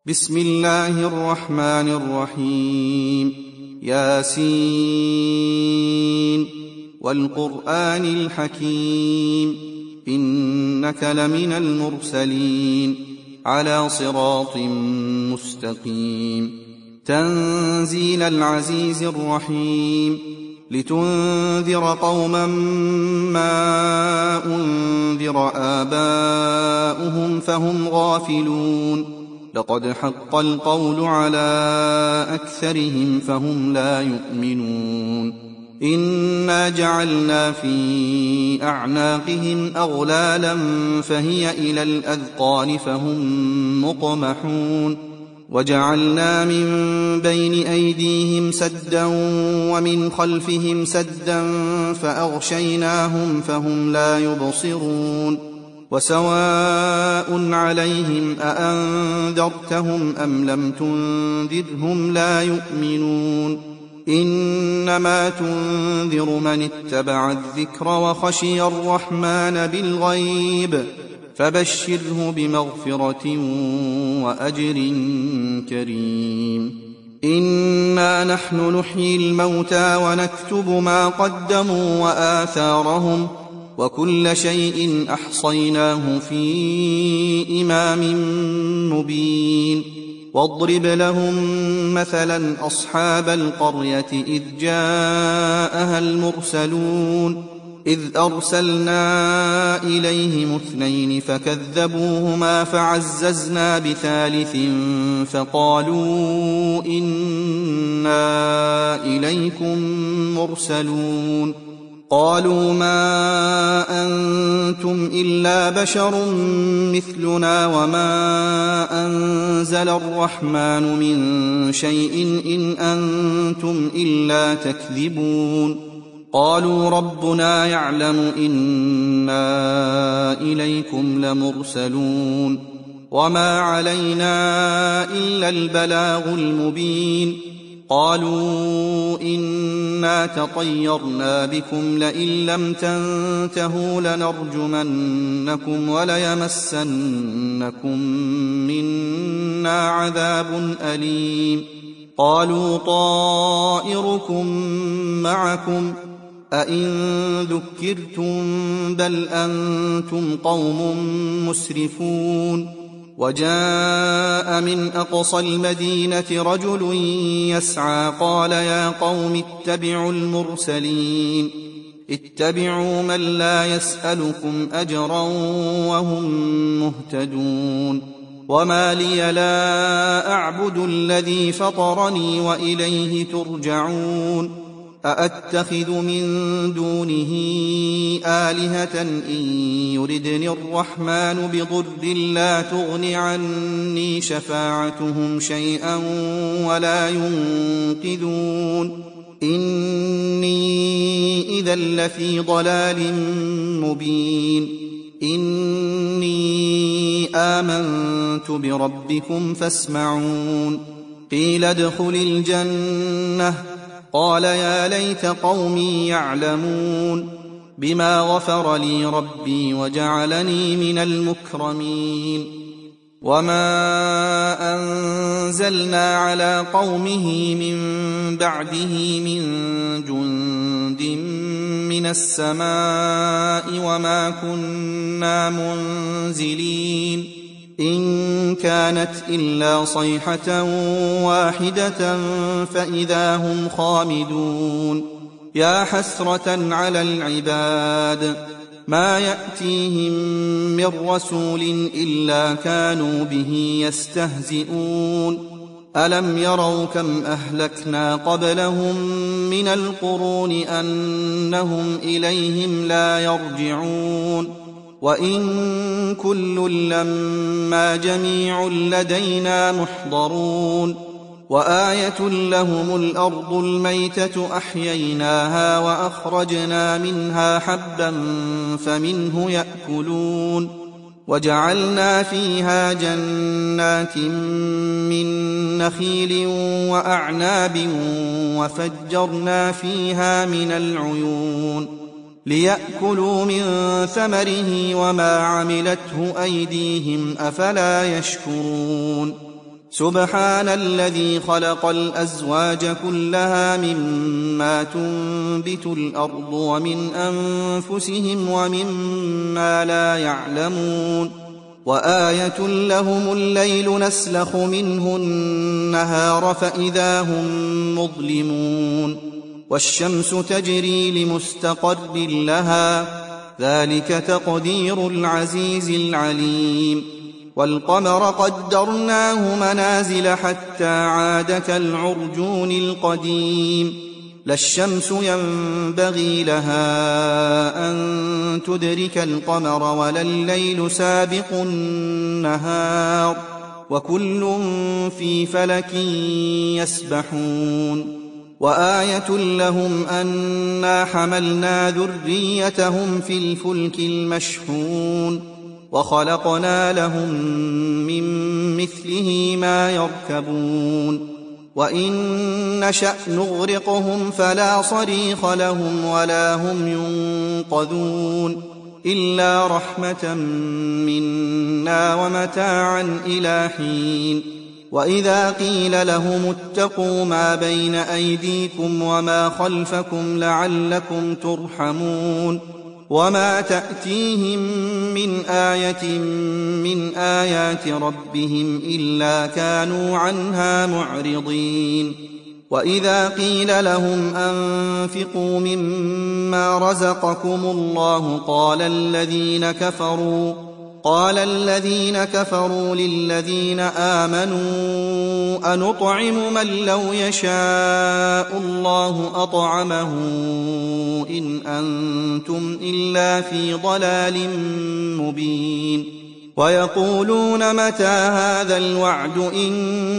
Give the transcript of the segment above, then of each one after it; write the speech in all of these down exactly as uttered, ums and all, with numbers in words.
بسم الله الرحمن الرحيم. ياسين والقرآن الحكيم إنك لمن المرسلين على صراط مستقيم. تنزيل العزيز الرحيم لتنذر قوما ما أنذر آباؤهم فهم غافلون. لقد حق القول على أكثرهم فهم لا يؤمنون. إنا جعلنا في أعناقهم أغلالا فهي إلى الأذقان فهم مقمحون. وجعلنا من بين أيديهم سدا ومن خلفهم سدا فأغشيناهم فهم لا يبصرون. وسواء عليهم أأنذرتهم أم لم تنذرهم لا يؤمنون. إنما تنذر من اتبع الذكر وخشي الرحمن بالغيب فبشره بمغفرة وأجر كريم. إنا نحن نحيي الموتى ونكتب ما قدموا وآثارهم وكل شيء أحصيناه في إمام مبين. واضرب لهم مثلا أصحاب القرية إذ جاءها المرسلون إذ أرسلنا إليهم اثنين فكذبوهما فعززنا بثالث فقالوا إنا إليكم مرسلون. قالوا ما أنتم إلا بشر مثلنا وما أنزل الرحمن من شيء إن أنتم إلا تكذبون. قالوا ربنا يعلم إنا إليكم لمرسلون وما علينا إلا البلاغ المبين. قالوا إنا تطيرنا بكم لئن لم تنتهوا لنرجمنكم وليمسنكم منا عذاب أليم. قالوا طائركم معكم أئن ذكرتم بل أنتم قوم مسرفون. وجاء من أقصى المدينة رجل يسعى قال يا قوم اتبعوا المرسلين اتبعوا من لا يسألكم أجرا وهم مهتدون. وما لي لا أعبد الذي فطرني وإليه ترجعون. أأتخذ من دونه آلهة إن يردني الرحمن بضر لا تغن عني شفاعتهم شيئا ولا ينقذون. إني إذا لفي ضلال مبين. إني آمنت بربكم فاسمعون. قيل ادخل الجنة قال يا ليت قومي يعلمون بما غفر لي ربي وجعلني من المكرمين. وما أنزلنا على قومه من بعده من جند من السماء وما كنا منزلين. إن كانت إلا صيحة واحدة فإذا هم خامدون. يا حسرة على العباد ما يأتيهم من رسول إلا كانوا به يستهزئون. ألم يروا كم أهلكنا قبلهم من القرون أنهم إليهم لا يرجعون. وإن كل لما جميع لدينا محضرون. وآية لهم الأرض الميتة أحييناها وأخرجنا منها حبا فمنه يأكلون. وجعلنا فيها جنات من نخيل وأعناب وفجرنا فيها من العيون ليأكلوا من ثمره وما عملته أيديهم أفلا يشكرون سبحان الذي خلق الأزواج كلها مما تنبت الأرض ومن أنفسهم ومما لا يعلمون وآية لهم الليل نسلخ منه النهار فإذا هم مظلمون والشمس تجري لمستقر لها ذلك تقدير العزيز العليم والقمر قدرناه منازل حتى عاد كالعرجون القديم لا الشمس ينبغي لها أن تدرك القمر ولا الليل سابق النهار وكل في فلك يسبحون وآية لهم أنا حملنا ذريتهم في الفلك المشحون وخلقنا لهم من مثله ما يركبون وإن نشأ نغرقهم فلا صريخ لهم ولا هم ينقذون إلا رحمة منا ومتاعا إلى حين وإذا قيل لهم اتقوا ما بين أيديكم وما خلفكم لعلكم ترحمون وما تأتيهم من آية من آيات ربهم إلا كانوا عنها معرضين وإذا قيل لهم أنفقوا مما رزقكم الله قال الذين كفروا قال الذين كفروا للذين آمنوا أنطعم من لو يشاء الله أطعمه إن أنتم إلا في ضلال مبين ويقولون متى هذا الوعد إن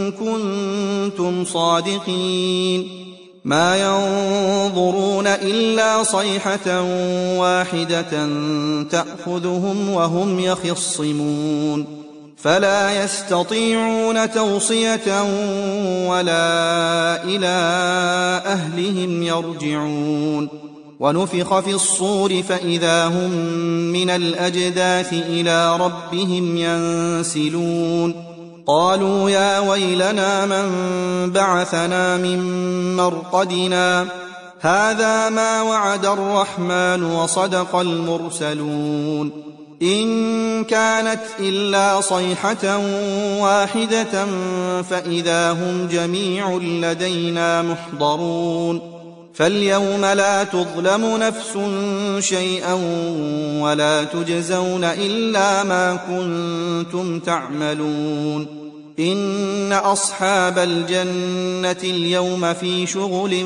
كنتم صادقين ما ينظرون إلا صيحة واحدة تأخذهم وهم يخصمون فلا يستطيعون توصية ولا إلى أهلهم يرجعون ونفخ في الصور فإذا هم من الأجداث إلى ربهم ينسلون قالوا يا ويلنا من بعثنا من مرقدنا هذا ما وعد الرحمن وصدق المرسلون إن كانت إلا صيحة واحدة فإذا هم جميع لدينا محضرون فاليوم لا تظلم نفس شيئا ولا تجزون إلا ما كنتم تعملون إن أصحاب الجنة اليوم في شغل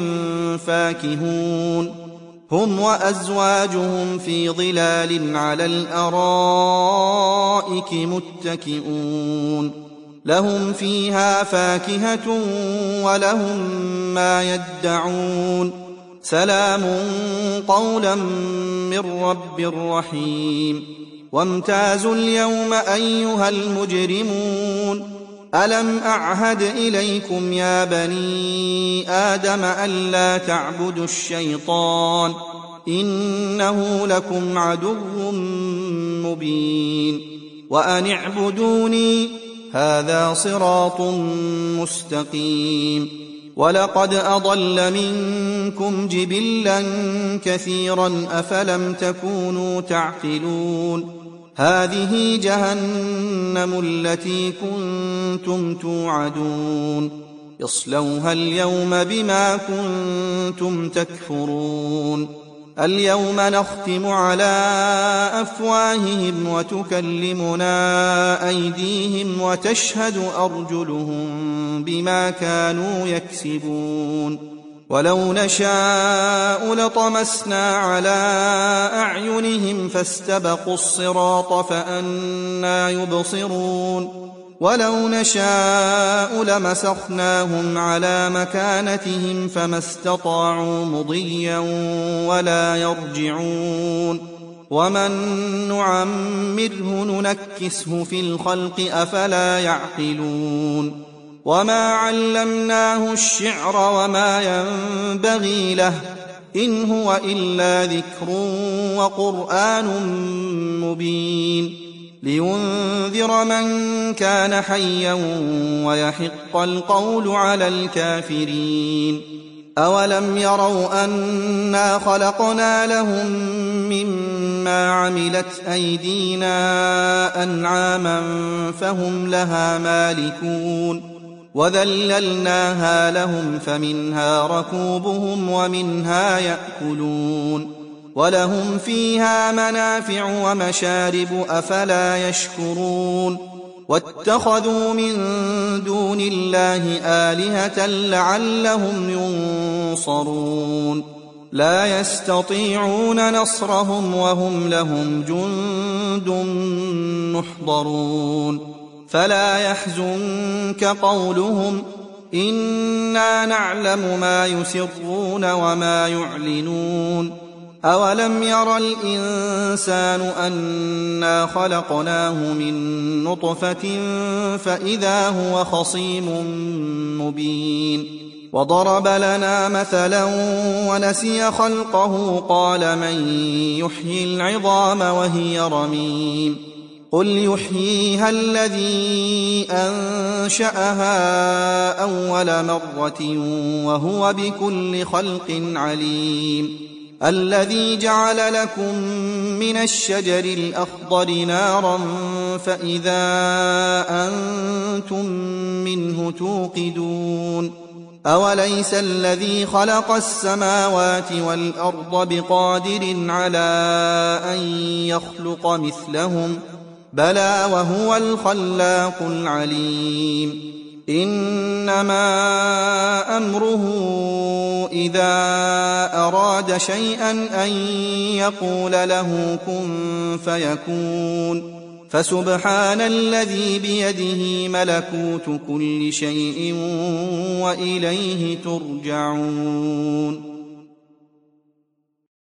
فاكهون هم وأزواجهم في ظلال على الأرائك متكئون لهم فيها فاكهة ولهم ما يدعون سلام قولا من رب رحيم وامتازوا اليوم أيها المجرمون ألم أعهد إليكم يا بني آدم ألا تعبدوا الشيطان إنه لكم عدو مبين وأن اعبدوني هذا صراط مستقيم ولقد أضل منكم جبلا كثيرا أفلم تكونوا تعقلون هذه جهنم التي كنتم توعدون اصلوها اليوم بما كنتم تكفرون اليوم نختم على أفواههم وتكلمنا أيديهم وتشهد أرجلهم بما كانوا يكسبون ولو نشاء لطمسنا على أعينهم فاستبقوا الصراط فأنى يبصرون ولو نشاء لمسخناهم على مكانتهم فما استطاعوا مضيا ولا يرجعون ومن نعمره ننكسه في الخلق أفلا يعقلون وما علمناه الشعر وما ينبغي له إن هو إلا ذكر وقرآن مبين لينذر من كان حيا ويحق القول على الكافرين. أولم يروا أنا خلقنا لهم مما عملت أيدينا أنعاما فهم لها مالكون وذللناها لهم فمنها ركوبهم ومنها يأكلون ولهم فيها منافع ومشارب أفلا يشكرون واتخذوا من دون الله آلهة لعلهم ينصرون لا يستطيعون نصرهم وهم لهم جند محضرون فلا يحزنك قولهم إنا نعلم ما يسرون وما يعلنون أولم ير الإنسان أنا خلقناه من نطفة فإذا هو خصيم مبين وضرب لنا مثلا ونسي خلقه قال من يحيي العظام وهي رميم قل يحييها الذي أنشأها أول مرة وهو بكل خلق عليم الذي جعل لكم من الشجر الأخضر نارا فإذا أنتم منه توقدون أوليس الذي خلق السماوات والأرض بقادر على أن يخلق مثلهم بلى وهو الخلاق العليم إنما أمره إذا أراد شيئا أن يقول له كن فيكون فسبحان الذي بيده ملكوت كل شيء وإليه ترجعون